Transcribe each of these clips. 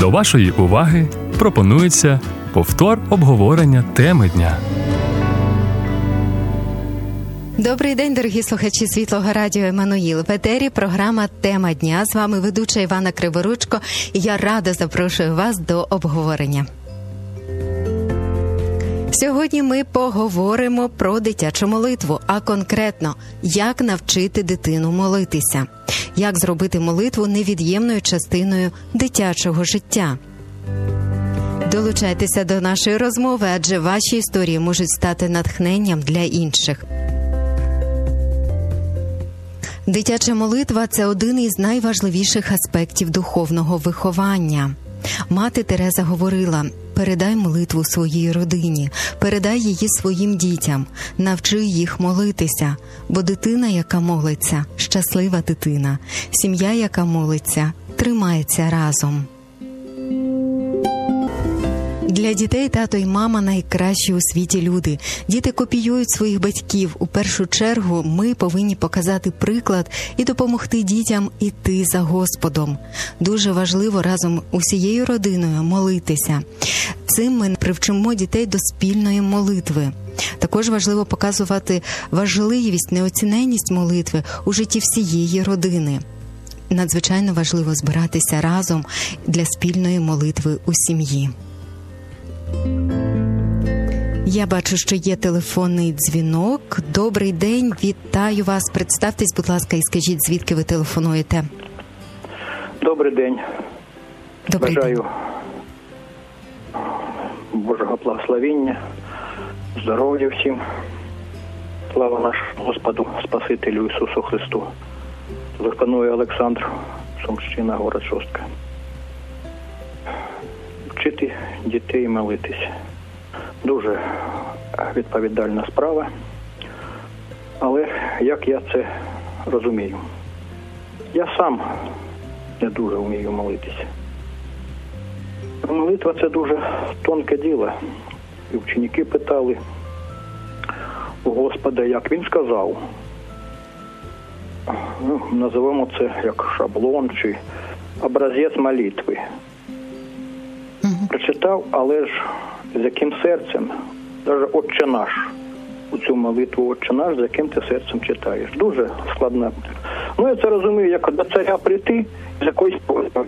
До вашої уваги пропонується повтор обговорення теми дня. Добрий день, дорогі слухачі Світлого радіо Еммануїл. В етері програма «Тема дня». З вами ведуча Івана Криворучко. І я рада запрошую вас до обговорення. Сьогодні ми поговоримо про дитячу молитву, а конкретно, як навчити дитину молитися, як зробити молитву невід'ємною частиною дитячого життя. Долучайтеся до нашої розмови, адже ваші історії можуть стати натхненням для інших. Дитяча молитва – це один із найважливіших аспектів духовного виховання. Мати Тереза говорила: «Передай молитву своїй родині, передай її своїм дітям, навчи їх молитися, бо дитина, яка молиться, щаслива дитина, сім'я, яка молиться, тримається разом». Для дітей тато і мама – найкращі у світі люди. Діти копіюють своїх батьків. У першу чергу ми повинні показати приклад і допомогти дітям іти за Господом. Дуже важливо разом усією родиною молитися. Цим ми привчимо дітей до спільної молитви. Також важливо показувати важливість, неоціненність молитви у житті всієї родини. Надзвичайно важливо збиратися разом для спільної молитви у сім'ї. Я бачу, що є телефонний дзвінок. Добрий день, вітаю вас. Представтесь, будь ласка, і скажіть, звідки ви телефонуєте. Добрий день. Добрий Бажаю день. Божого благословення, здоров'я всім. Слава нашому Господу, Спасителю Ісусу Христу. Телефонує Олександр, Сумщина, город Шостка. Вчити дітей молитися. Дуже відповідальна справа, але як я це розумію? Я сам не дуже вмію молитися. Молитва – це дуже тонке діло. І вченики питали у Господа, як він сказав. Називаємо це як шаблон чи образець молитви. Прочитав, але ж з яким серцем, навіть «Отче наш», у цю молитву «Отче наш», з яким ти серцем читаєш. Дуже складна. Ну, я це розумію, як до царя прийти з якоюсь просьбою.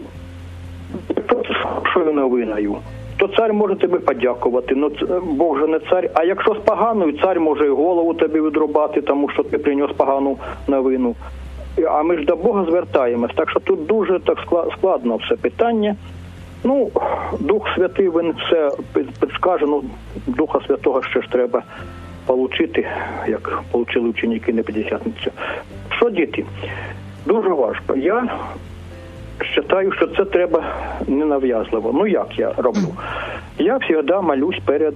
Що новиною? То цар може тобі подякувати, но Бог же не цар. А якщо з поганою, цар може і голову тобі відрубати, тому що ти приніс погану новину. А ми ж до Бога звертаємось, так що тут дуже так складно все питання. Ну, Дух Святий, він все підскаже, ну, Духа Святого ще ж треба отримати, як отримали ученики на П'ятдесятницю. Що, діти? Дуже важко. Я вважаю, що це треба ненав'язливо. Ну, як я роблю? Я завжди молюсь перед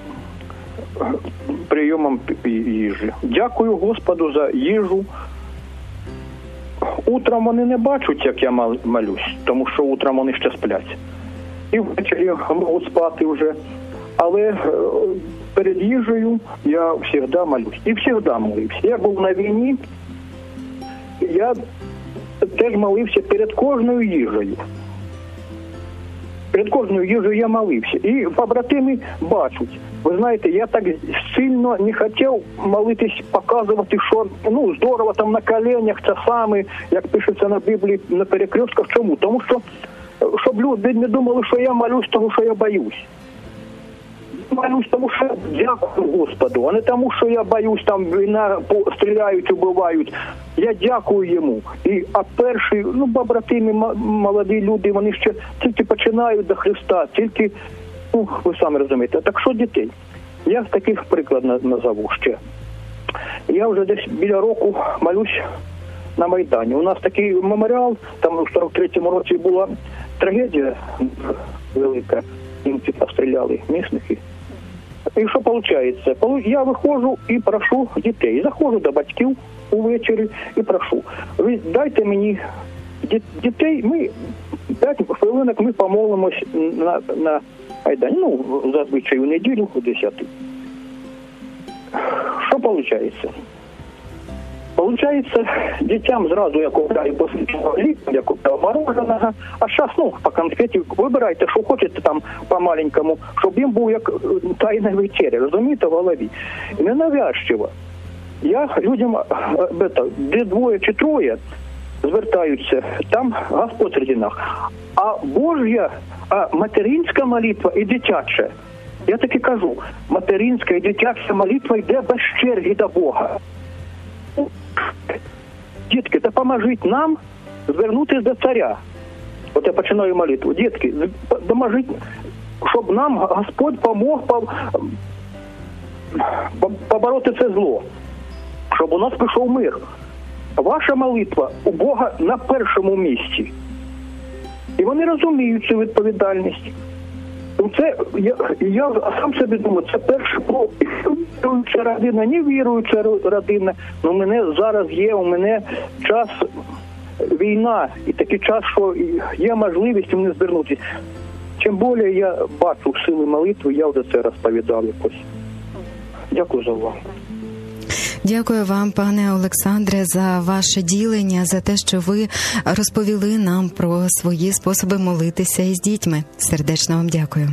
прийомом їжі. Дякую Господу за їжу. Утром вони не бачать, як я молюсь, тому що утром вони ще сплять. І ввечері можуть спати вже. Але перед їжею я завжди молюсь. І завжди молився. Я був на війні, я теж молився перед кожною їжею. Перед кожною їжею я молився. І побратими бачать. Ви знаєте, я так сильно не хотів молитись, показувати, що здорово там на коленях, це саме, як пишеться на Біблії, на перекрестках. Чому? Тому що, щоб люди не думали, що я молюсь, тому що я боюсь. Молюсь, тому що дякую Господу, а не тому, що я боюсь, там війна, стріляють, убивають. Я дякую йому. А перші, побратими, молоді люди, вони ще тільки починають до Христа, тільки, ви самі розумієте. Так що дітей? Я таких приклад назову ще. Я вже десь біля року молюсь на Майдані. У нас такий меморіал, там у 43-му році була трагедія велика. Німці постріляли місних. І що виходить? Я виходжу і прошу дітей. Заходжу до батьків увечері і прошу. Ви дайте мені дітей, ми 5 хвилинок ми помолимось на Майдані. Зазвичай у неділю о 10. Що виходить? Получається, дітям зразу я купляю ліку, я купляю мороженого, а зараз, по конфеті вибирайте, що хочете там по-маленькому, щоб їм був як тайна вечеря, розумієте, в голові. І ненавязчиво. Я людям, де двоє чи троє звертаються, там Господь серед нас. А Божя, материнська молитва і дитяча, я таки кажу, материнська і дитяча молитва йде без черги до Бога. Дітки, допоможіть нам звернутися до царя. От я починаю молитву. Дітки, допоможіть, щоб нам Господь помог побороти це зло. Щоб у нас пішов мир. Ваша молитва у Бога на першому місці. І вони розуміють цю відповідальність. Це, я сам собі думаю, це перший крок. Віруюча родина, не віруюча родина. У мене зараз є, у мене час війна. І такий час, що є можливість мені звернутися. Чим більше я бачу сили молитви, я вже це розповідав якось. Дякую за увагу. Дякую вам, пане Олександре, за ваше ділення, за те, що ви розповіли нам про свої способи молитися із дітьми. Сердечно вам дякую.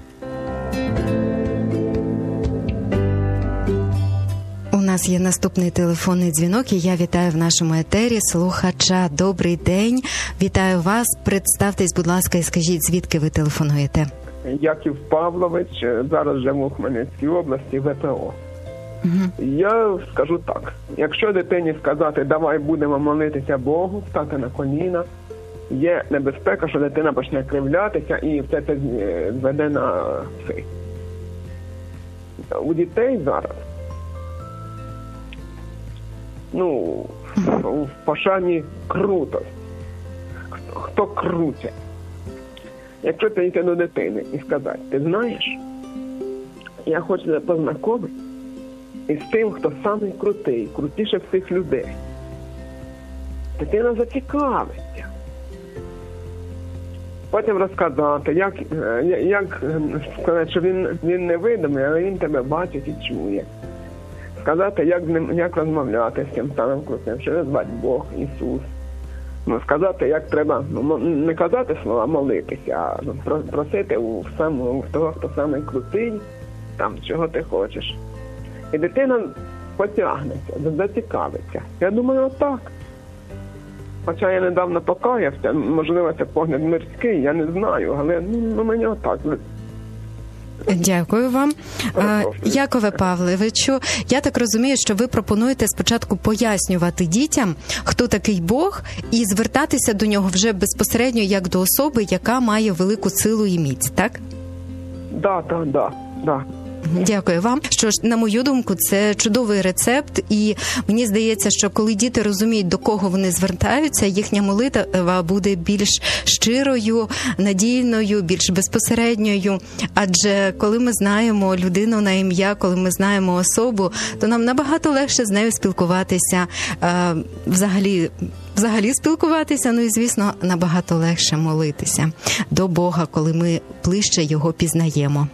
У нас є наступний телефонний дзвінок, і я вітаю в нашому етері слухача. Добрий день. Вітаю вас. Представтесь, будь ласка, і скажіть, звідки ви телефонуєте? Яків Павлович, зараз живу в Хмельницькій області, ВПО. Я скажу так, якщо дитині сказати, давай будемо молитися Богу, стати на коліна, є небезпека, що дитина почне кривлятися і все це зведе на цей. У дітей зараз, в пошані крутость. Хто круче? Якщо ти йти до дитини і сказати, ти знаєш, я хочу тебе познайомити і з тим, хто самий крутий, крутіше всіх людей. Дитина зацікавиться. Потім розказати, як сказати, що він невидимий, але він тебе бачить і чує. Сказати, як розмовляти з цим самим крутим, що його звати Бог, Ісус. Сказати, як треба, не казати слова молитися, а просити у того, хто самий крутий, там, чого ти хочеш. І дитина потягнеться, зацікавиться. Я думаю, отак. Хоча я недавно покаявся, можливо, це погляд мирський, я не знаю, але мені отак. Дякую вам. Якове Павловичу, я так розумію, що ви пропонуєте спочатку пояснювати дітям, хто такий Бог, і звертатися до нього вже безпосередньо як до особи, яка має велику силу і міць, так? Да. Дякую вам. Що ж, на мою думку, це чудовий рецепт, і мені здається, що коли діти розуміють, до кого вони звертаються, їхня молитва буде більш щирою, надійною, більш безпосередньою. Адже коли ми знаємо людину на ім'я, коли ми знаємо особу, то нам набагато легше з нею спілкуватися, взагалі спілкуватися, і, звісно, набагато легше молитися до Бога, коли ми ближче його пізнаємо.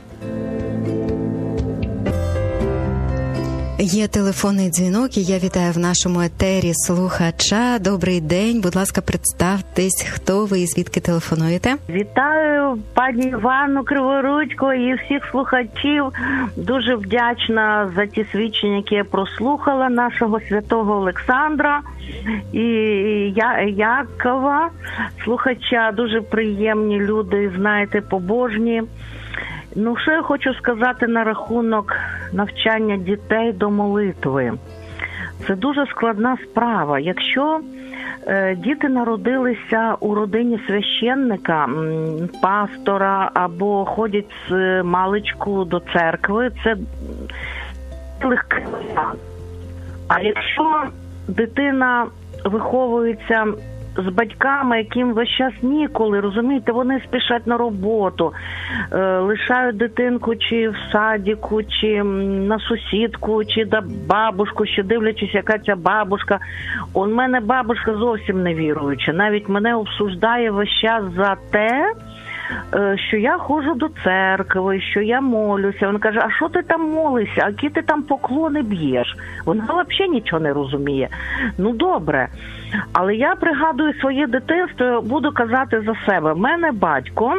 Є телефонний дзвінок, і я вітаю в нашому етері слухача. Добрий день, будь ласка, представтесь, хто ви і звідки телефонуєте? Вітаю пані Іванну Криворучко і всіх слухачів. Дуже вдячна за ті свідчення, які я прослухала, нашого святого Олександра і Якова, слухача. Дуже приємні люди, знаєте, побожні. Що я хочу сказати на рахунок навчання дітей до молитви. Це дуже складна справа. Якщо діти народилися у родині священника, пастора або ходять з маличку до церкви, це легке. А якщо дитина виховується з батьками, яким весь час ніколи, розумієте, вони спішать на роботу, лишають дитинку чи в садіку, чи на сусідку, чи до бабушку, ще дивлячись, яка ця бабушка. У мене бабушка зовсім не віруюча, навіть мене обсуждає весь час за те, що я ходжу до церкви, що я молюся. Він каже, а що ти там молишся, а які ти там поклони б'єш? Вона взагалі нічого не розуміє. Ну, добре. Але я пригадую своє дитинство, буду казати за себе. В мене батько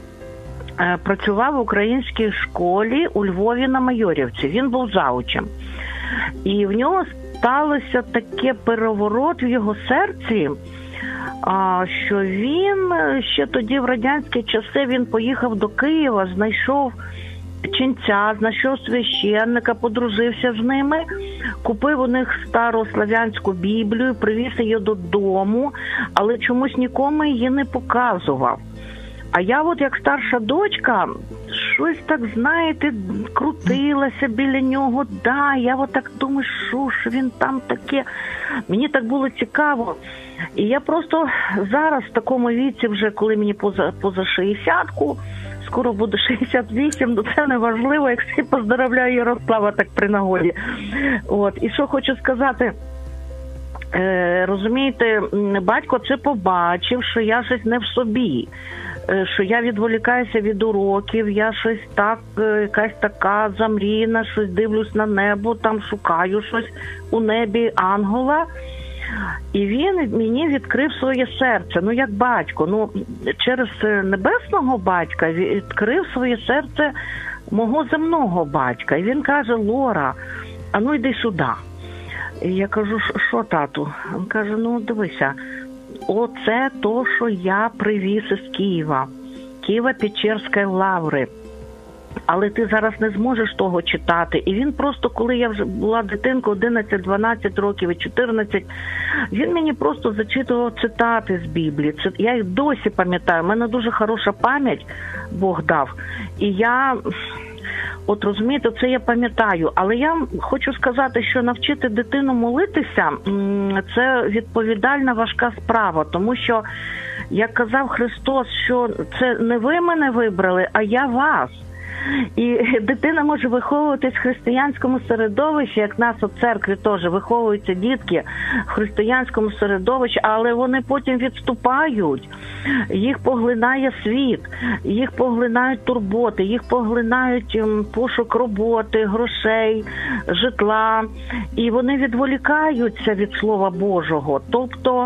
працював в українській школі у Львові на Майорівці. Він був заучем. І в нього сталося таке переворот в його серці, що він ще тоді в радянські часи він поїхав до Києва, знайшов ченця, знайшов священника, подружився з ними, купив у них стару славянську Біблію, привіз її додому, але чомусь нікому її не показував. А я от як старша дочка, щось так, знаєте, крутилася біля нього. Да, я от так думаю, що ж він там таке. Мені так було цікаво. І я просто зараз в такому віці вже, коли мені поза 60-ку, скоро буде 68, ну це не важливо, як всі поздоровляю Ярослава так при нагоді. От, і що хочу сказати, розумієте, батько це побачив, що я щось не в собі, що я відволікаюся від уроків, я щось так, якась така замріяна, щось дивлюсь на небо, там шукаю щось у небі ангела. І він мені відкрив своє серце, ну як батько, ну через небесного батька відкрив своє серце мого земного батька. І він каже, Лора, а ну йди сюди. І я кажу, що тату? Він каже, ну дивися, оце то, що я привіз із Києва, Києво-Печерської лаври. Але ти зараз не зможеш того читати. І він просто, коли я вже була дитинкою, 11-12 років і 14, він мені просто зачитував цитати з Біблії. Я їх досі пам'ятаю. У мене дуже хороша пам'ять Бог дав. І я, от розумієте, це я пам'ятаю. Але я хочу сказати, що навчити дитину молитися – це відповідальна, важка справа. Тому що, як казав Христос, що це не ви мене вибрали, а я вас. І дитина може виховуватись в християнському середовищі, як нас у церкві теж виховуються дітки в християнському середовищі, але вони потім відступають, їх поглинає світ, їх поглинають турботи, їх поглинають пошук роботи, грошей, житла, і вони відволікаються від Слова Божого. Тобто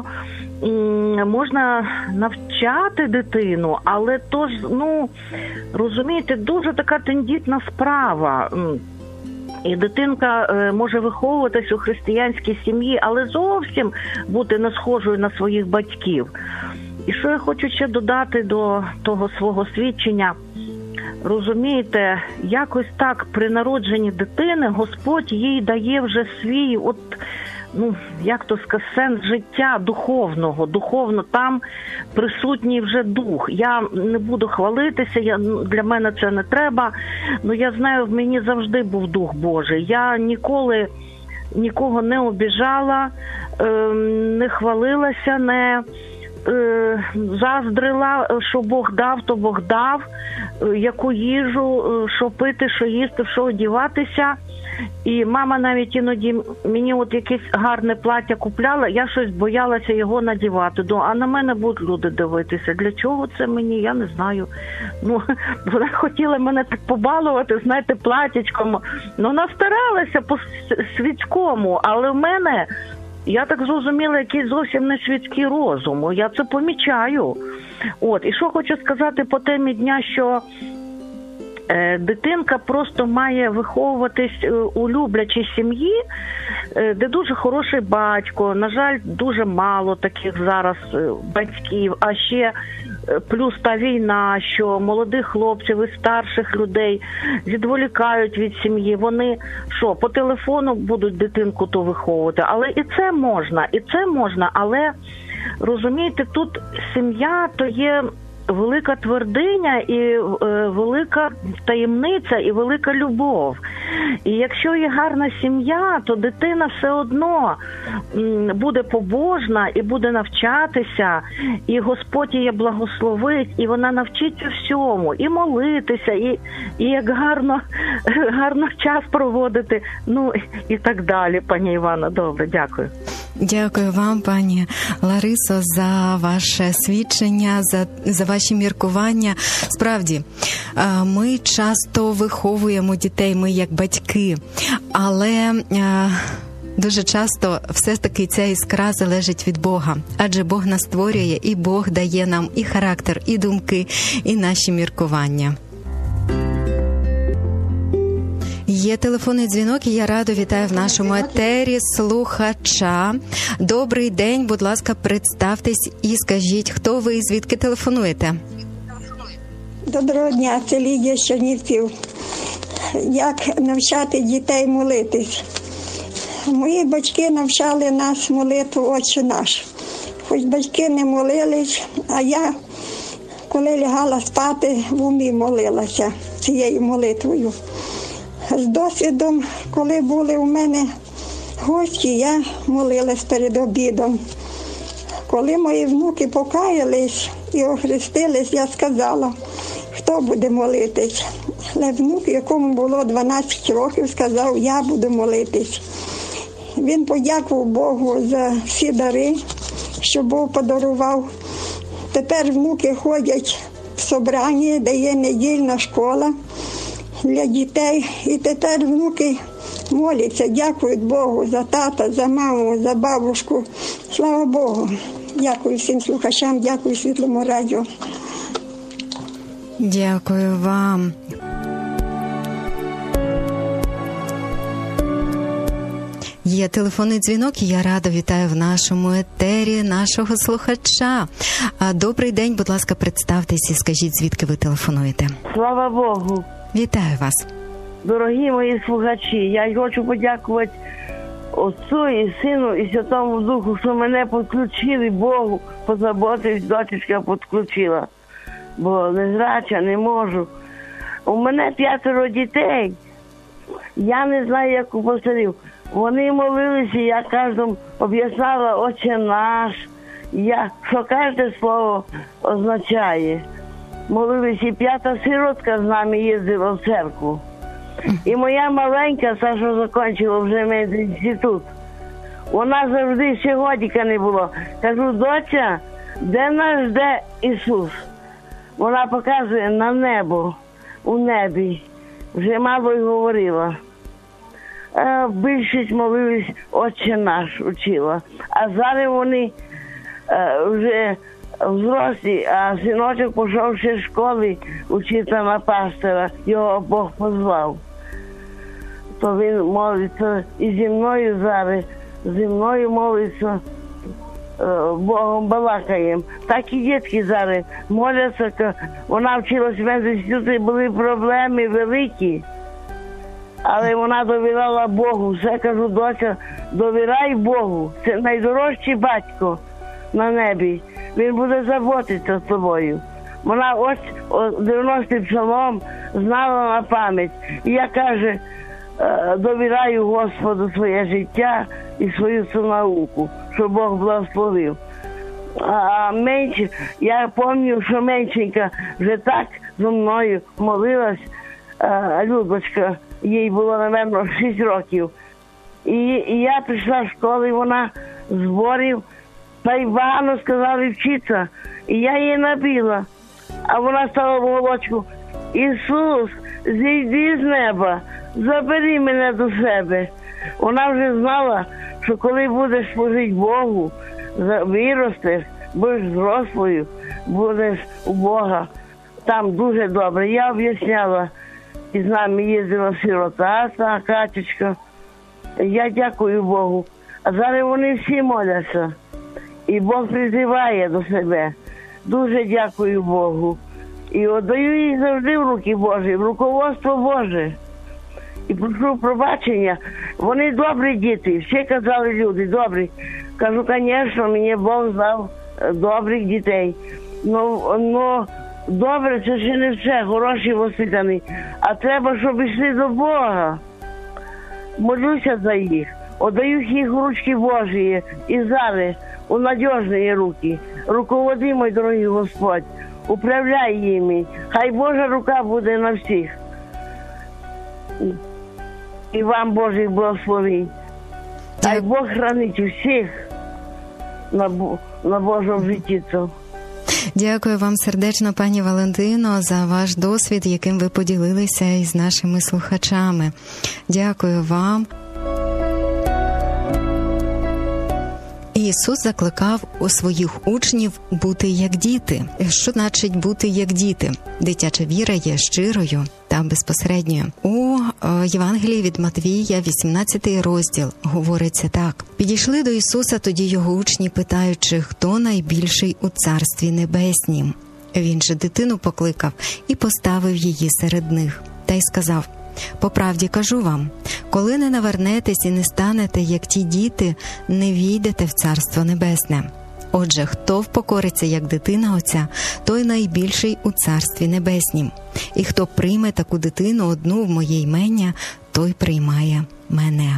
можна навчати дитину, але то ж, ну, розумієте, дуже така тендітна справа. І дитинка може виховуватись у християнській сім'ї, але зовсім бути не схожою на своїх батьків. І що я хочу ще додати до того свого свідчення. Розумієте, якось так при народженні дитини Господь їй дає вже свій, от, ну, як то сказати, сенс життя духовного. Духовно там присутній вже дух. Я не буду хвалитися, для мене це не треба. Ну, я знаю, в мені завжди був Дух Божий. Я ніколи нікого не обіжала, не хвалилася, не заздрила, що Бог дав, то Бог дав, яку їжу, що пити, що їсти, в що одягатися. І мама навіть іноді мені от якесь гарне плаття купляла, я щось боялася його надівати. А на мене будуть люди дивитися. Для чого це мені? Я не знаю. Ну, вона хотіла мене так побалувати, знаєте, платячком. Ну, вона старалася по-світському, але в мене, я так зрозуміла, якийсь зовсім не світський розум. Я це помічаю. От, і що хочу сказати по темі дня, що дитинка просто має виховуватись у люблячій сім'ї, де дуже хороший батько. На жаль, дуже мало таких зараз батьків. А ще плюс та війна, що молодих хлопців і старших людей відволікають від сім'ї. Вони що, по телефону будуть дитинку то виховувати. Але і це можна. Але, розумієте, тут сім'я то є велика твердиня і велика таємниця і велика любов. І якщо є гарна сім'я, то дитина все одно буде побожна і буде навчатися, і Господь її благословить, і вона навчиться всьому, і молитися, і як гарно час проводити, ну і так далі, пані Івана. Добре, дякую. Дякую вам, пані Ларисо, за ваше свідчення, за ваші міркування. Справді, ми часто виховуємо дітей, ми як батьки, але дуже часто все ж таки ця іскра залежить від Бога, адже Бог нас створює, і Бог дає нам і характер, і думки, і наші міркування. Є телефонний дзвінок, і я радо вітаю в нашому етері слухача. Добрий день, будь ласка, представтесь і скажіть, хто ви і звідки телефонуєте? Доброго дня, це Лідія з Чернівців. Як навчати дітей молитись? Мої батьки навчали нас молитву «Отче наш». Хоч батьки не молились, а я, коли лягала спати, в умі молилася цією молитвою. З досвідом, коли були у мене гості, я молилась перед обідом. Коли мої внуки покаялись і охрестились, я сказала, хто буде молитись. Але внук, якому було 12 років, сказав, я буду молитись. Він подякував Богу за всі дари, що Бог подарував. Тепер внуки ходять в собрання, де є недільна школа для дітей. І тепер внуки моляться, дякують Богу за тата, за маму, за бабушку. Слава Богу. Дякую всім слухачам, дякую Світлому радіо. Дякую вам. Є телефонний дзвінок, і я радо вітаю в нашому етері нашого слухача. Добрий день, будь ласка, представтесь і скажіть, звідки ви телефонуєте. Слава Богу. Вітаю вас. Дорогі мої слухачі, я хочу подякувати Отцу і Сину і Святому Духу, що мене підключили, Богу позаботився, дочечка підключила. Бо незряча, не можу. У мене 5 дітей. Я не знаю, як у пастирів. Вони молилися, я кожному об'ясняла «Отче наш», що кожне слово означає. Молилися, і 5-та сиротка з нами їздила в церкву. І моя маленька, та, що закінчила вже медінститут, вона завжди ще годіка не було. Кажу, доча, де нас жде Ісус? Вона показує на небо, у небі. Вже мало й говорила. Більшість молились «Отче наш» учила. А зараз вони вже взрослі, а синочок пішов ще в школі учити на пастора. Його Бог позвав. То він молиться і зі мною зараз, зі мною молиться, Богом балакаємо. Так і дітки зараз моляться. Вона вчилась в медінституті, були проблеми великі. Але вона довіряла Богу. Все кажу, доча, довіряй Богу. Це найдорожчий батько на небі. Він буде заботитися з тобою. Вона ось 90-й псалом знала на пам'ять. І я, каже, довіряю Господу своє життя і свою цю науку, щоб Бог благословив. А менше, я пам'ятаю, що меншенька вже так зі мною молилась, Любочка, їй було, напевно, 6 років. І я прийшла в школу, і вона з зборів, та й багато сказали вчитися. І я її набила. А вона стала в голочку: Ісус, зійди з неба, забери мене до себе. Вона вже знала, що коли будеш служити Богу, виростеш, будеш зрослою, будеш у Бога. Там дуже добре. Я об'ясняла, і з нами їздила сирота, та Катечка. Я дякую Богу. А зараз вони всі моляться. І Бог призиває до себе. Дуже дякую Богу. І віддаю їх завжди в руки Божі, в руководство Боже. І прошу пробачення. Вони добрі діти. Всі казали люди, добрі. Кажу, звісно, мені Бог дав добрих дітей. Но добре, це ще не все, хороші воспитані. А треба, щоб йшли до Бога. Молюся за їх. Отдаю їх в ручки Божі. І зараз у надіжні руки. Руководи, мой дорогий Господь. Управляй їми. Хай Божа рука буде на всіх. І вам Божих благословень. Хай Бог хранить усіх. на Божому житті цього. Дякую вам сердечно, пані Валентино, за ваш досвід, яким ви поділилися із нашими слухачами. Дякую вам. Ісус закликав у своїх учнів бути як діти. Що значить бути як діти? Дитяча віра є щирою та безпосередньою. У Євангелії від Матвія, 18 розділ, говориться так. «Підійшли до Ісуса тоді його учні, питаючи, хто найбільший у Царстві Небеснім. Він же дитину покликав і поставив її серед них. Та й сказав, по правді кажу вам, коли не навернетесь і не станете, як ті діти, не війдете в Царство Небесне. Отже, хто впокориться, як дитина Отця, той найбільший у Царстві Небеснім. І хто прийме таку дитину одну в моє імення, той приймає мене».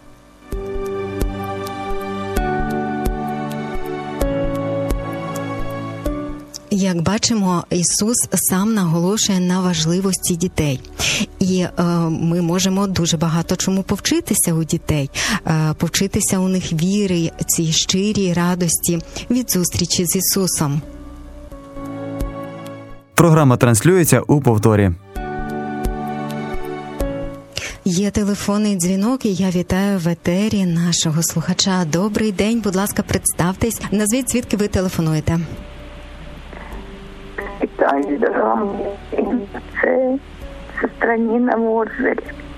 Як бачимо, Ісус сам наголошує на важливості дітей. І ми можемо дуже багато чому повчитися у дітей, повчитися у них віри, цій щирій радості від зустрічі з Ісусом. Програма транслюється у повторі. Є телефонний дзвінок, і я вітаю в етері нашого слухача. Добрий день, будь ласка, представтесь. Назвіть, звідки ви телефонуєте. Вітаю, дорога. Це сестра Ніна Морзель.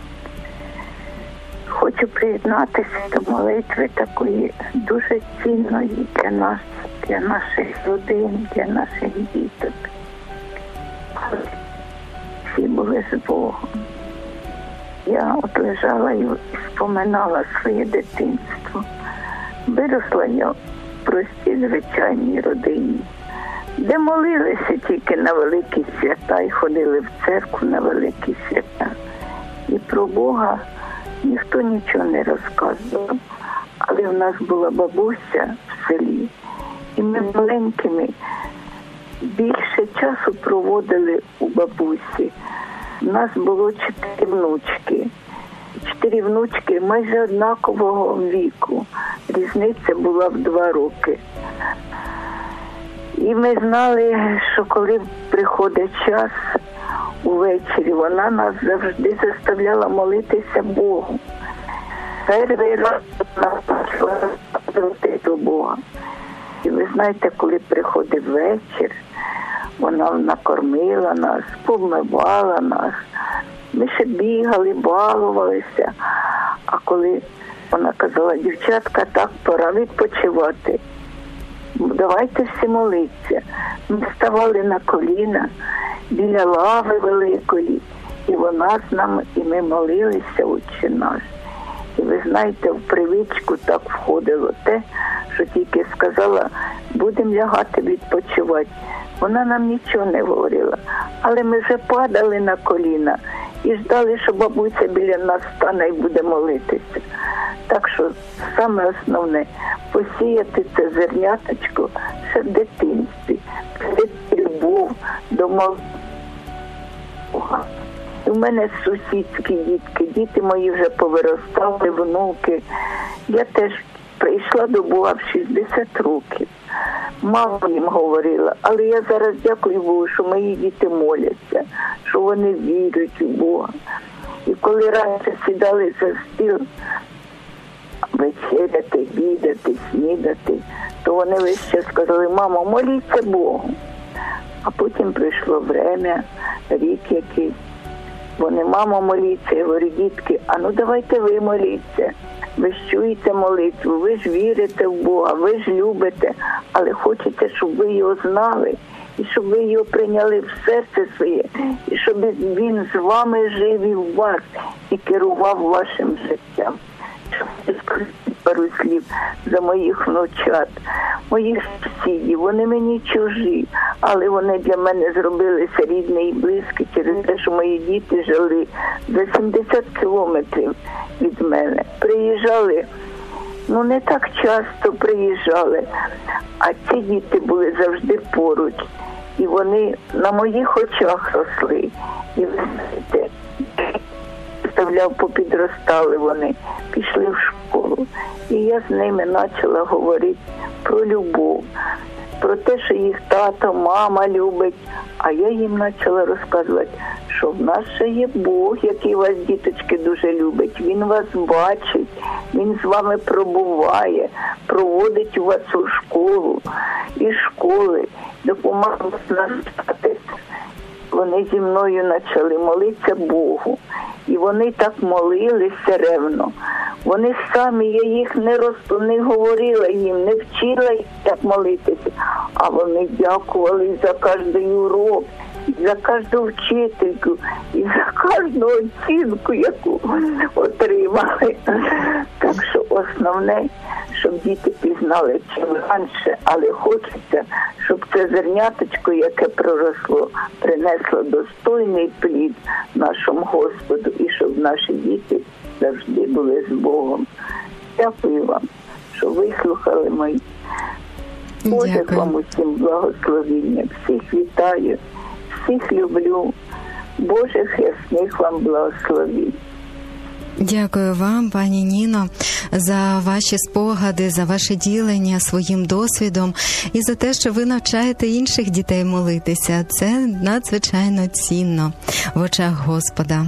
Хочу приєднатися до молитви такої дуже цінної для нас, для наших родин, для наших діток. Всі були з Богом. Я от лежала і споминала своє дитинство. Виросла я в простій, звичайній родині, де молилися тільки на великі свята і ходили в церкву на великі свята. І про Бога ніхто нічого не розказував. Але в нас була бабуся в селі, і ми маленькими більше часу проводили у бабусі. У нас було 4 внучки. 4 внучки майже однакового віку. Різниця була в 2 роки. І ми знали, що коли приходить час увечері, вона нас завжди заставляла молитися Богу. Перший раз вона почала молитися до Бога. І ви знаєте, коли приходить вечір, вона накормила нас, помивала нас. Ми ще бігали, балувалися. А коли вона казала, дівчатка, так, пора відпочивати. Давайте всі молитися. Ми ставали на коліна біля лави великої, і вона з нами, і ми молилися, Отче наш. І ви знаєте, в привичку так входило те, що тільки сказала, будемо лягати відпочивати. Вона нам нічого не говорила, але ми вже падали на коліна і ждали, що бабуся біля нас стане і буде молитися. Так що саме основне – посіяти це зерняточко ще в дитинстві, привити любов до молитви. У мене сусідські дітки, діти мої вже повиростали, внуки. Я теж прийшла до Бога в 60 років. Мало їм говорила, але я зараз дякую Богу, що мої діти моляться, що вони вірять у Бога. І коли раніше сідали за стіл, вечеряти, обідати, снідати, то вони весь час сказали, мамо, моліться Богу. А потім прийшло время, рік якийсь. Вони, мамо, моліться. Я говорю, дітки, а ну давайте ви моліться. Ви ж чуєте молитву, ви ж вірите в Бога, ви ж любите, але хочете, щоб ви його знали, і щоб ви його прийняли в серце своє, і щоб він з вами жив і в вас, і керував вашим життям. Щоб сказати пару слів за моїх внучат, моїх сусідів, вони мені чужі, але вони для мене зробилися рідні і близькі через те, що мої діти жили за 70 кілометрів від мене. Приїжджали, не так часто приїжджали, а ці діти були завжди поруч. І вони на моїх очах росли. І ви знаєте, попідростали вони, пішли в школу. І я з ними почала говорити про любов, про те, що їх тато, мама любить. А я їм почала розказувати, що в нас ще є Бог, який вас, діточки, дуже любить. Він вас бачить, він з вами пробуває, проводить у вас у школу, і школи, допомагає навчатись. Вони зі мною почали молитися Богу. І вони так молилися ревно. Вони самі, я їх не говорила їм, не вчила їх так молитися. А вони дякували за кожний урок, за кожну вчительку, і за кожну оцінку, яку отримали. Так що основне, щоб діти пізнали чим раніше, але хочеться, щоб це зерняточко, яке проросло, принесло достойний плід нашому Господу, і щоб наші діти завжди були з Богом. Дякую вам, що вислухали мої. Боже вам усім благословіння. Всіх вітаю, всіх люблю. Божих ясних вам благословінь. Дякую вам, пані Ніно, за ваші спогади, за ваше ділення своїм досвідом і за те, що ви навчаєте інших дітей молитися. Це надзвичайно цінно в очах Господа.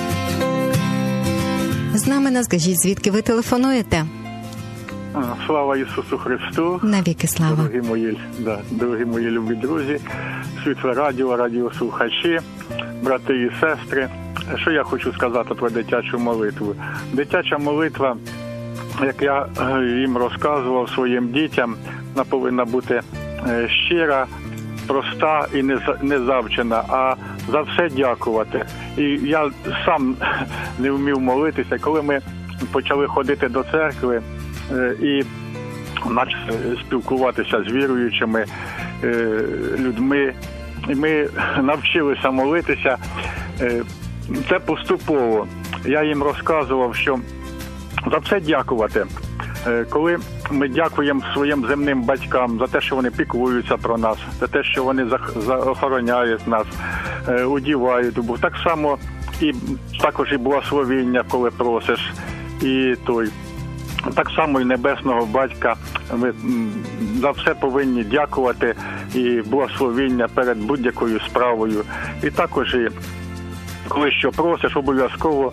З нами скажіть, звідки ви телефонуєте? Слава Ісусу Христу! Навіки слава! Дорогі мої любі друзі, Світле Радіо, радіослухачі, брати і сестри. Що я хочу сказати про дитячу молитву? Дитяча молитва, як я їм розказував своїм дітям, вона повинна бути щира, проста і не завчена, а за все дякувати. І я сам не вмів молитися. Коли ми почали ходити до церкви і почали спілкуватися з віруючими людьми, і ми навчилися молитися, це поступово. Я їм розказував, що за все дякувати. Коли ми дякуємо своїм земним батькам за те, що вони піклуються про нас, за те, що вони охороняють нас, одівають. Так само і також і благословіння, коли просиш, і так само і небесного батька. Ми за все повинні дякувати і благословіння перед будь-якою справою. І також і коли що просиш, обов'язково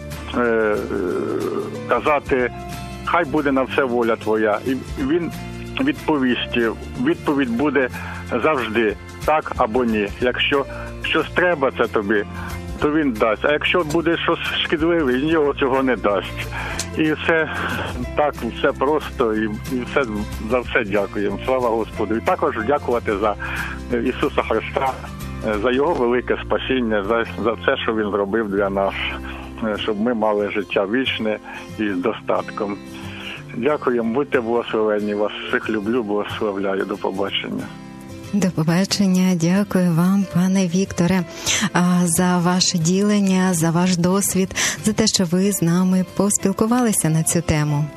казати: хай буде на все воля твоя. І він відповість. Відповідь буде завжди так або ні. Якщо щось треба це тобі, то він дасть. А якщо буде щось шкідливе, він його цього не дасть. І все так, все просто, і все, за все дякуємо. Слава Господу. І також дякувати за Ісуса Христа, за Його велике спасіння, за все, що Він зробив для нас, щоб ми мали життя вічне і з достатком. Дякуємо, будьте благословенні, вас всіх люблю, благословляю. До побачення. До побачення. Дякую вам, пане Вікторе, за ваше ділення, за ваш досвід, за те, що ви з нами поспілкувалися на цю тему.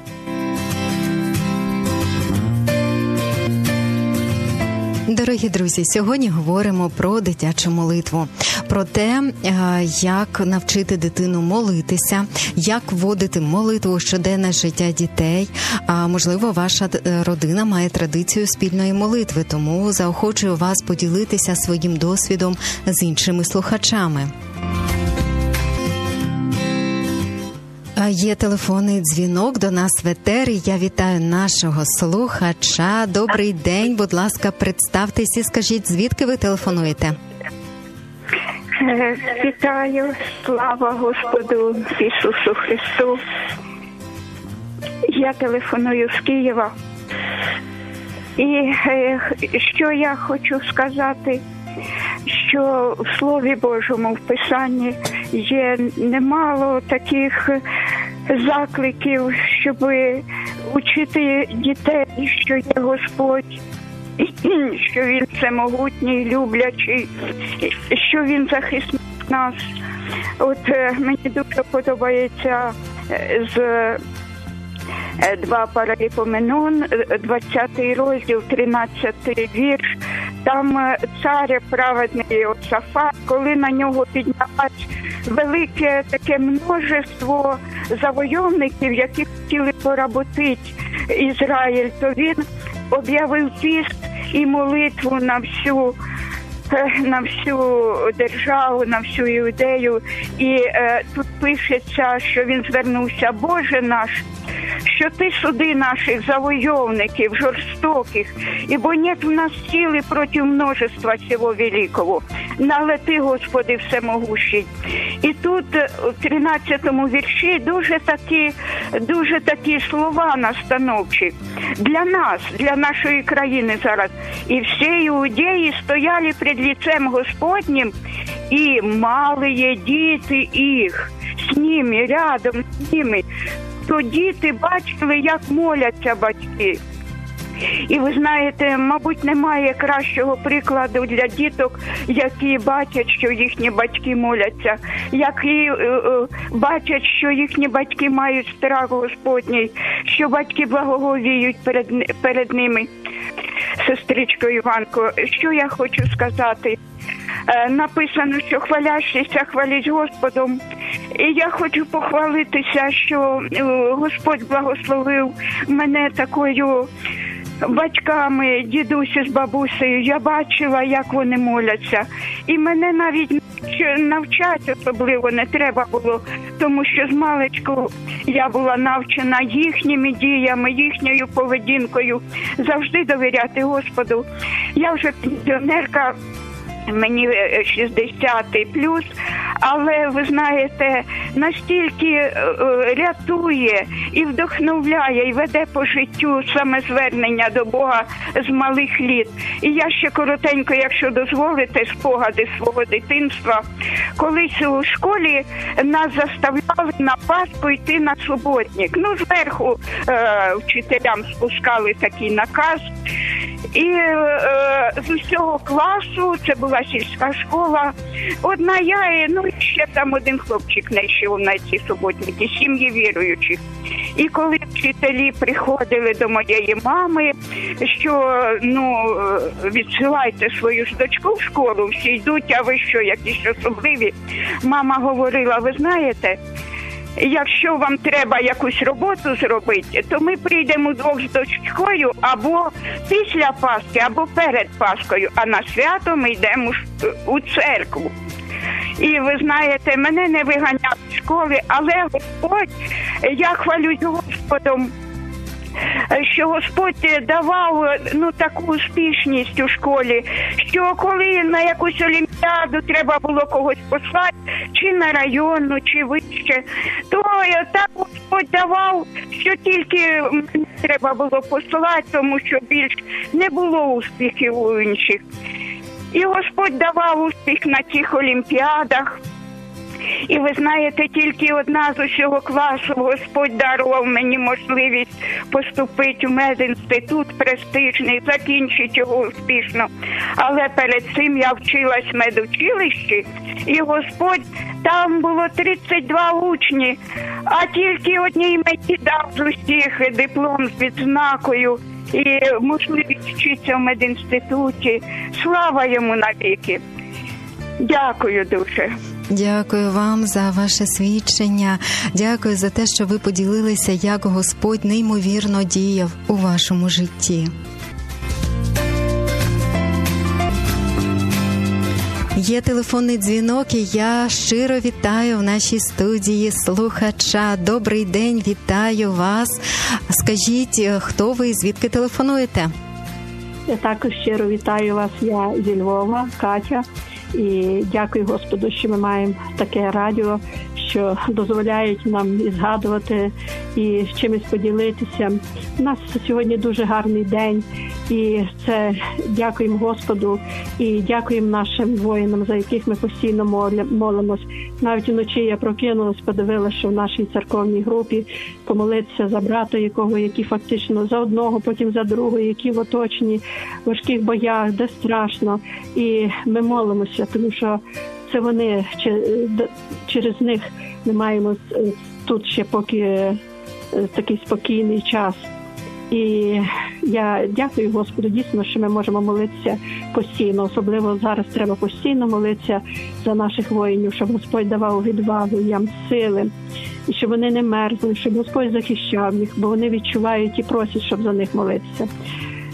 Дорогі друзі, сьогодні говоримо про дитячу молитву, про те, як навчити дитину молитися, як вводити молитву у щоденне життя дітей. А можливо, ваша родина має традицію спільної молитви, тому заохочую вас поділитися своїм досвідом з іншими слухачами. Є телефонний дзвінок до нас в етері. Я вітаю нашого слухача. Добрий день, будь ласка, представтесь і скажіть, звідки ви телефонуєте? Вітаю, слава Господу Ісусу Христу. Я телефоную з Києва. І що я хочу сказати, що в Слові Божому, в Писанні є немало таких закликів, щоб учити дітей, що є Господь, що Він всемогутній, люблячий, що Він захисник нас. От мені дуже подобається з 2 Параліпоменон, 20 розділ, 13 вірш. Там цар праведний Йосафат, коли на нього піднялось велике таке множество завойовників, які хотіли поработити Ізраїль, то він об'явив піст і молитву на всю державу, на всю Іудею. І тут пишеться, що він звернувся: Боже наш, що ти суди наших завойовників, жорстоких, ибо нет в нас сили проти множества всего великого. Але ти, Господи, всемогущий. І тут в 13-му вірші дуже такі слова настановчі для нас, для нашої країни зараз. І всі іудеї стояли пред лицем Господнім, і малые діти їх з ними, рядом з ними. То діти бачили, як моляться батьки. І ви знаєте, мабуть, немає кращого прикладу для діток, які бачать, що їхні батьки моляться, які бачать, що їхні батьки мають страх Господній, що батьки благоговіють перед ними. Сестричко Іванко, що я хочу сказати? Написано, що хвалящийся хвалить Господом. І я хочу похвалитися, що Господь благословив мене такою батьками, дідусю з бабусею. Я бачила, як вони моляться. І мене навіть навчати особливо не треба було, тому що з маличку я була навчена їхніми діями, їхньою поведінкою, завжди довіряти Господу. Я вже пенсіонерка, мені 60+, але, ви знаєте, настільки рятує і вдохновляє, і веде по життю саме звернення до Бога з малих літ. І я ще коротенько, якщо дозволите, спогади свого дитинства. Колись у школі нас заставляли на Пасху йти на суботник. Ну, зверху вчителям спускали такий наказ. І з усього класу, це була сільська школа, одна я і ще там один хлопчик не йшов на ці суботники, сім'ї віруючих. І коли вчителі приходили до моєї мами, що, відсилайте свою ж дочку в школу, всі йдуть, а ви що, якісь особливі? Мама говорила: ви знаєте, якщо вам треба якусь роботу зробити, то ми прийдемо вдвох з дочкою або після Пасхи, або перед Пасхою, а на свято ми йдемо у церкву. І ви знаєте, мене не виганяли з школи, але Господь, я хвалюсь Господом, що Господь давав таку успішність у школі, що коли на якусь олімпіаду треба було когось послати, чи на районну, чи вище, то так Господь давав, що тільки мені треба було послати, тому що більш не було успіхів у інших. І Господь давав успіх на цих олімпіадах. І ви знаєте, тільки одна з усього класу Господь дарував мені можливість поступити в медінститут престижний, закінчити його успішно. Але перед цим я вчилась в медучилищі, і Господь, там було 32 учні, а тільки одній мені дав з усіх диплом з відзнакою і можливість вчитися в медінституті. Слава йому навіки. Дякую дуже. Дякую вам за ваше свідчення. Дякую за те, що ви поділилися, як Господь неймовірно діяв у вашому житті. Є телефонний дзвінок, і я щиро вітаю в нашій студії слухача. Добрий день, вітаю вас. Скажіть, хто ви, звідки телефонуєте? Я також щиро вітаю вас, я зі Львова, Катя. І дякую Господу, що ми маємо таке радіо, що дозволяють нам і згадувати, і з чимось поділитися. У нас сьогодні дуже гарний день, і це дякуємо Господу, і дякуємо нашим воїнам, за яких ми постійно молимось. Навіть вночі я прокинулась, подивилася, що в нашій церковній групі помолитися за брата, який фактично за одного, потім за другого, які в оточенні важких боях, де страшно. І ми молимося, тому що це вони, через них ми маємо тут ще поки такий спокійний час. І я дякую Господу, дійсно, що ми можемо молитися постійно. Особливо зараз треба постійно молитися за наших воїнів, щоб Господь давав відвагу їм, сили, і щоб вони не мерзли, щоб Господь захищав їх, бо вони відчувають і просять, щоб за них молитися.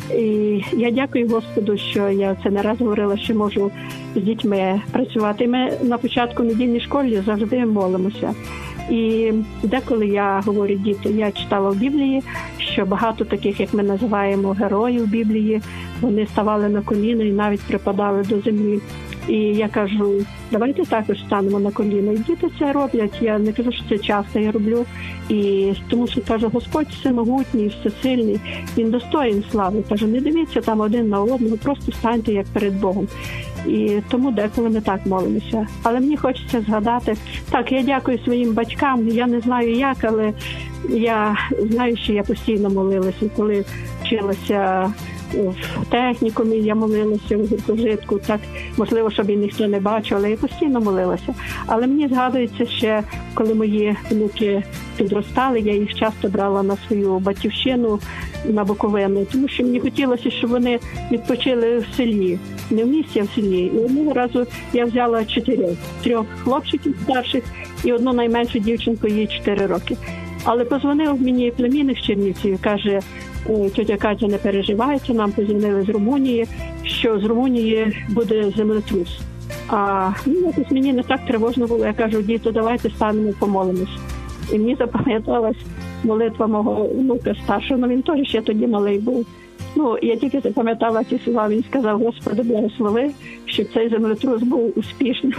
І я дякую Господу, що я це не раз говорила, що можу з дітьми працювати. Ми на початку недільній школі завжди молимося. І деколи я говорю, діти, я читала в Біблії, що багато таких, як ми називаємо, героїв Біблії, вони ставали на коліна і навіть припадали до землі. І я кажу, давайте також станемо на коліна. І діти це роблять. Я не кажу, що це часто я роблю. І тому що, кажу, Господь всемогутній, всесильний, Він достоїн слави. Кажу, не дивіться там один на одного, просто станьте як перед Богом. І тому деколи ми так молимося. Але мені хочеться згадати, так, я дякую своїм батькам, я не знаю як, але я знаю, що я постійно молилася, коли вчилася в технікумі, я молилася в гуртожитку, так, можливо, щоб і ніхто не бачив, але я постійно молилася. Але мені згадується ще, коли мої внуки підростали, я їх часто брала на свою батьківщину, на Буковину, тому що мені хотілося, щоб вони відпочили в селі, не в місті, а в селі. І одного разу я взяла 3 хлопчиків старших і одну найменшу дівчинку, їй 4 роки. Але позвонив мені племінник з Чернівців і каже, тетя Катя, не переживайте, нам позвонили з Румунії, що з Румунії буде землетрус. А якось мені не так тривожно було, я кажу, діти, давайте станемо, помолимось. І мені запам'яталась молитва мого внука старшого, він теж ще тоді малий був. Я тільки запам'ятала ці слова, він сказав, Господи, благослови, щоб цей землетрус був успішним.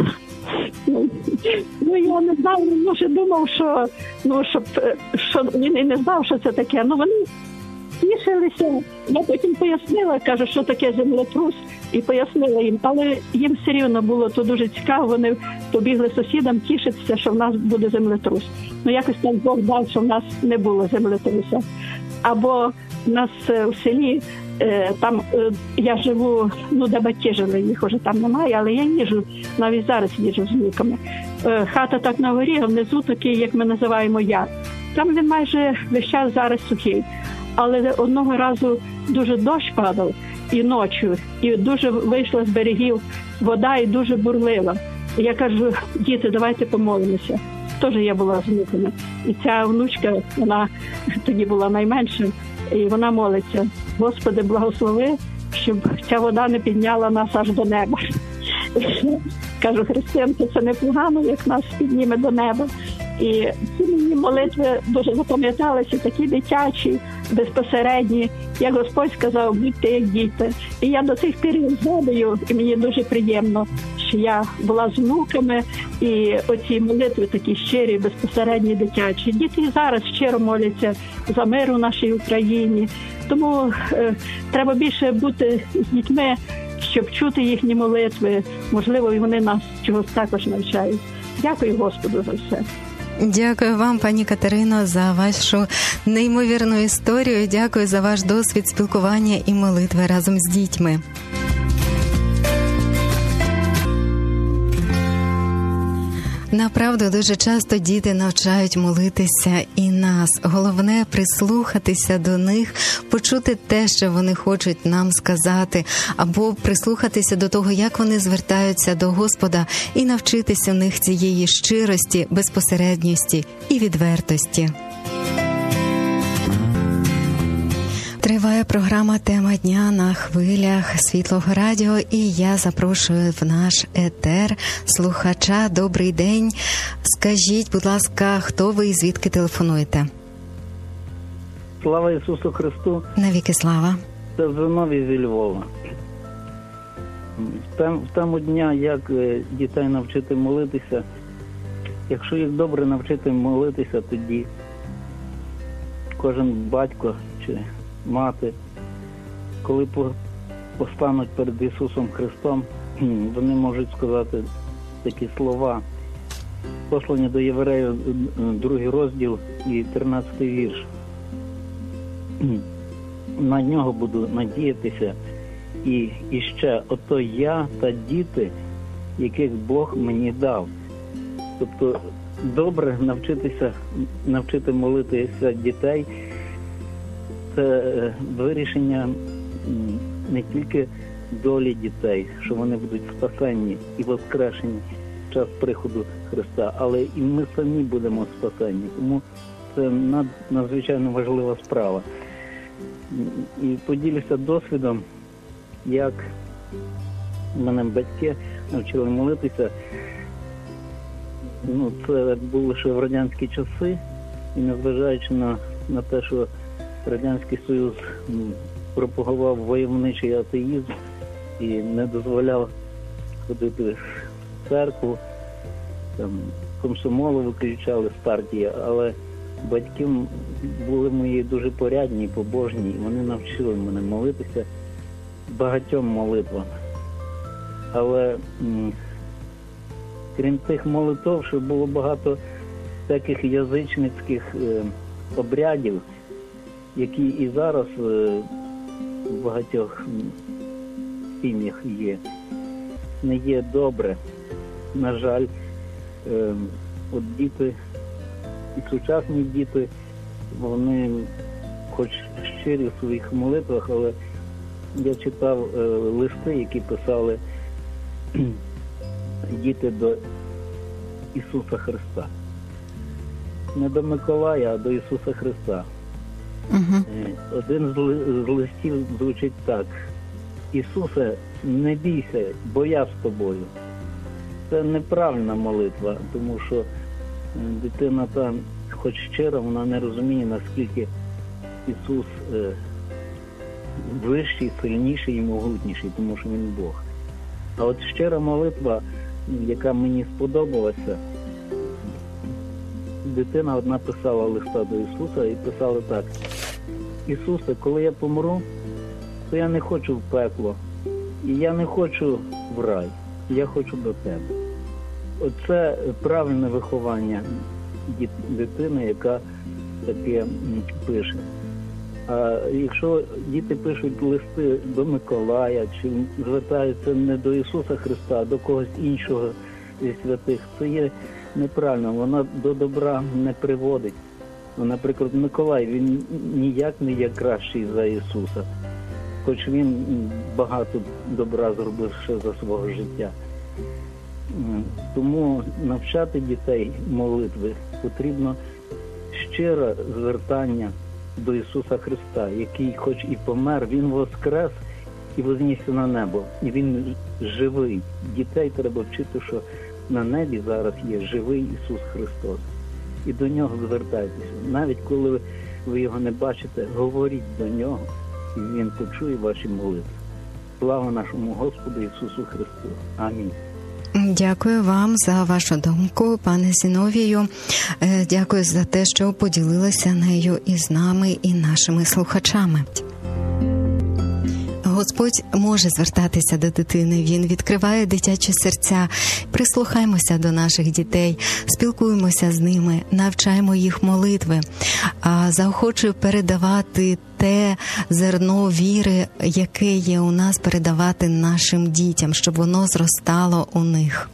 Я не знав, він може думав, що він і не знав, що це таке. Вони тішилися. Я потім пояснила, кажу, що таке землетрус, і пояснила їм. Але їм все рівно було то дуже цікаво. Вони побігли сусідам тішитися, що в нас буде землетрус. Якось так Бог дав, що в нас не було землетруса. Або в нас в селі, там я живу, де батьки жили, їх уже там немає, але я їжджу, навіть зараз їжджу з внуками. Хата так на горі, а внизу такий, як ми називаємо, яр. Там він майже весь час зараз сухий. Але одного разу дуже дощ падав і ночі, і дуже вийшла з берегів вода і дуже бурлила. І я кажу, діти, давайте помолимося. Теж я була з внуками. І ця внучка, вона тоді була найменша, і вона молиться, Господи, благослови, щоб ця вода не підняла нас аж до неба. Кажу, християнки, це непогано, як нас підніме до неба. І ці мені молитви дуже запам'яталися, такі дитячі, безпосередні. Як Господь сказав, будьте як діти. І я до цих пір згадую, і мені дуже приємно, що я була з внуками, і оці молитви такі щирі, безпосередні, дитячі. Діти і зараз щиро моляться за мир у нашій Україні. Тому треба більше бути з дітьми, щоб чути їхні молитви. Можливо, і вони нас чогось також навчають. Дякую Господу за все. Дякую вам, пані Катерино, за вашу неймовірну історію. Дякую за ваш досвід спілкування і молитви разом з дітьми. Направду, дуже часто діти навчають молитися і нас. Головне – прислухатися до них, почути те, що вони хочуть нам сказати, або прислухатися до того, як вони звертаються до Господа, і навчитися у них цієї щирості, безпосередності і відвертості. Триває програма «Тема дня» на хвилях Світлого радіо, і я запрошую в наш етер слухача. Добрий день. Скажіть, будь ласка, хто ви і звідки телефонуєте? Слава Ісусу Христу. Навіки слава. Це Зиновій зі Львова. В тему дня, як дітей навчити молитися. Якщо їх добре навчити молитися, тоді кожен батько чи мати, коли постануть перед Ісусом Христом, вони можуть сказати такі слова. Послання до Євреїв, 2 розділ і 13 вірш. На нього буду надіятися. І ще, ото я та діти, яких Бог мені дав. Тобто, добре навчити молитися дітей, це вирішення не тільки долі дітей, що вони будуть спасені і воскрешені в час приходу Христа, але і ми самі будемо спасені. Тому це надзвичайно важлива справа. І поділюся досвідом, як мене батьки навчили молитися. Це було ще в радянські часи, і незважаючи на те, що Радянський Союз пропагував войовничий атеїзм і не дозволяв ходити в церкву, комсомоли виключали з партії, але батьки були мої дуже порядні і побожні, і вони навчили мене молитися багатьом молитвам. Але крім тих молитв, що було багато таких язичницьких обрядів, які і зараз в багатьох сім'ях є. Не є добре. На жаль, от діти, і сучасні діти, вони хоч щирі в своїх молитвах, але я читав листи, які писали діти до Ісуса Христа. Не до Миколая, а до Ісуса Христа. Один з листів звучить так: Ісусе, не бійся, бо я з тобою. Це неправильна молитва, тому що дитина там, хоч щира, вона не розуміє, наскільки Ісус вищий, сильніший і могутніший, тому що Він Бог. А от щира молитва, яка мені сподобалася, дитина одна писала листа до Ісуса і писала так: Ісусе, коли я помру, то я не хочу в пекло, і я не хочу в рай, я хочу до тебе. Оце правильне виховання дитини, яка таке пише. А якщо діти пишуть листи до Миколая, чи звертаються не до Ісуса Христа, а до когось іншого зі святих, це є неправильно, вона до добра не приводить. Наприклад, Миколай, він ніяк не є кращий за Ісуса, хоч він багато добра зробив ще за свого життя. Тому навчати дітей молитви потрібно щире звертання до Ісуса Христа, який хоч і помер, Він воскрес і вознісся на небо. І Він живий. Дітей треба вчити, що на небі зараз є живий Ісус Христос. І до Нього звертайтеся. Навіть коли ви Його не бачите, говоріть до Нього, і Він почує ваші молитви. Слава нашому Господу Ісусу Христу. Амінь. Дякую вам за вашу думку, пане Зіновію. Дякую за те, що поділилися нею із нами і нашими слухачами. Господь може звертатися до дитини, Він відкриває дитячі серця. Прислухаймося до наших дітей, спілкуємося з ними, навчаємо їх молитви. Заохочую передавати те зерно віри, яке є у нас, передавати нашим дітям, щоб воно зростало у них.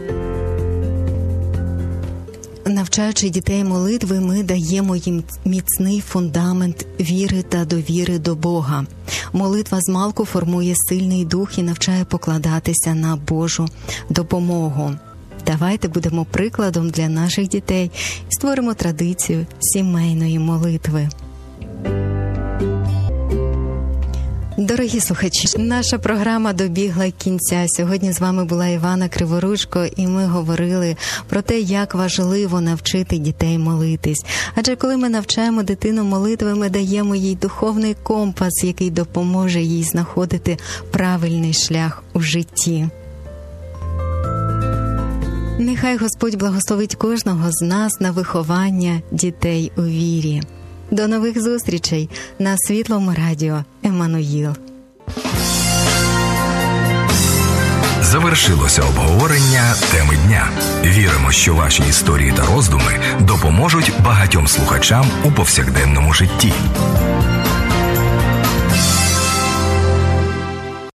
Навчаючи дітей молитви, ми даємо їм міцний фундамент віри та довіри до Бога. Молитва змалку формує сильний дух і навчає покладатися на Божу допомогу. Давайте будемо прикладом для наших дітей і створимо традицію сімейної молитви. Дорогі слухачі, наша програма добігла кінця. Сьогодні з вами була Івана Криворучко, і ми говорили про те, як важливо навчити дітей молитись. Адже коли ми навчаємо дитину молитви, ми даємо їй духовний компас, який допоможе їй знаходити правильний шлях у житті. Нехай Господь благословить кожного з нас на виховання дітей у вірі. До нових зустрічей на Світлому радіо Еммануїл. Завершилося обговорення теми дня. Віримо, що ваші історії та роздуми допоможуть багатьом слухачам у повсякденному житті.